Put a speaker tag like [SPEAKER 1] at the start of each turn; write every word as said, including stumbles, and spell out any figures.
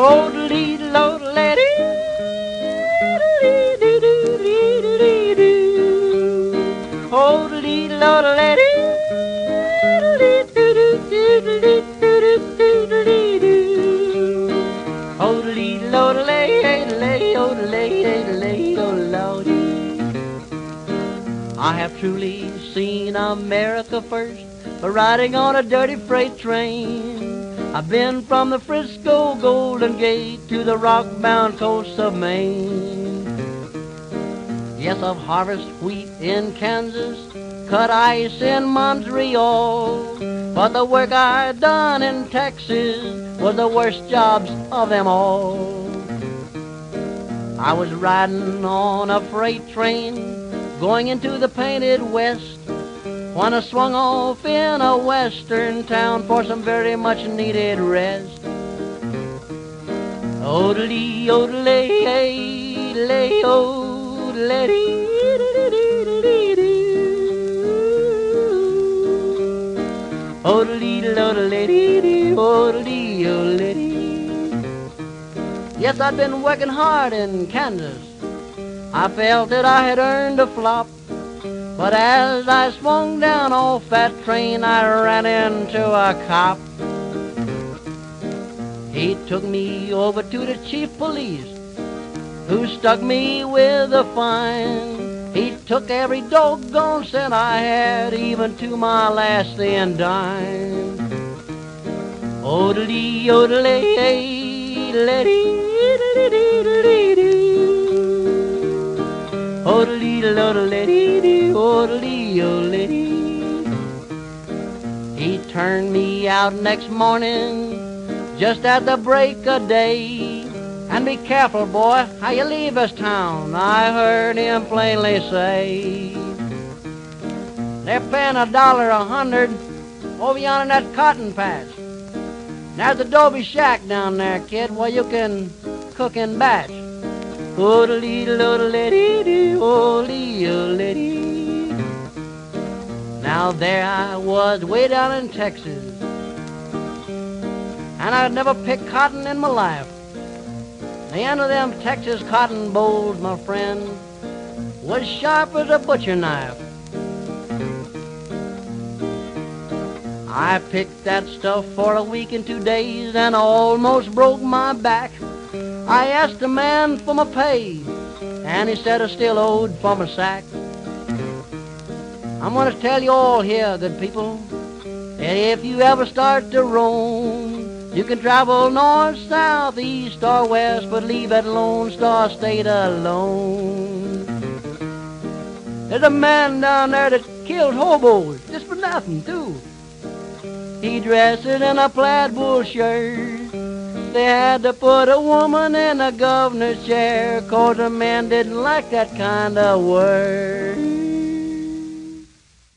[SPEAKER 1] I have truly seen America first by riding on a dirty freight train. I've been from the Frisco Golden Gate to the rock-bound coast of Maine. Yes, I've harvested wheat in Kansas, cut ice in Montreal, but the work I done in Texas was the worst jobs of them all. I was riding on a freight train going into the painted West when I swung off in a western town for some very much needed rest. Odelee, odelee, lay, odelee, odelee, odelee, odelee, odelee. Yes, I'd been working hard in Kansas. I felt that I had earned a flop, but as I swung down off that train, I ran into a cop. He took me over to the chief police, who stuck me with a fine. He took every doggone cent I had, even to my last thin dime. Odelee, odelee, odelee, odelee, odelee, odelee, odelee. He turned me out next morning, just at the break of day. And be careful, boy, how you leave this town, I heard him plainly say. They're paying a dollar a hundred over yonder in that cotton patch. There's the adobe shack down there, kid, where you can cook in batch. Odelee, odelee, odelee, odelee. Now there I was, way down in Texas, and I'd never picked cotton in my life. The end of them Texas cotton bolls, my friend, was sharp as a butcher knife. I picked that stuff for a week and two days and almost broke my back. I asked the man for my pay, and he said I still owed for my sack. I'm going to tell you all here, good people, that if you ever start to roam, you can travel north, south, east, or west, but leave that Lone Star State alone. There's a man down there that killed hobos, just for nothing, too. He dressed in a plaid wool shirt. They had to put a woman in a governor's chair, 'cause the man didn't like that kind of work.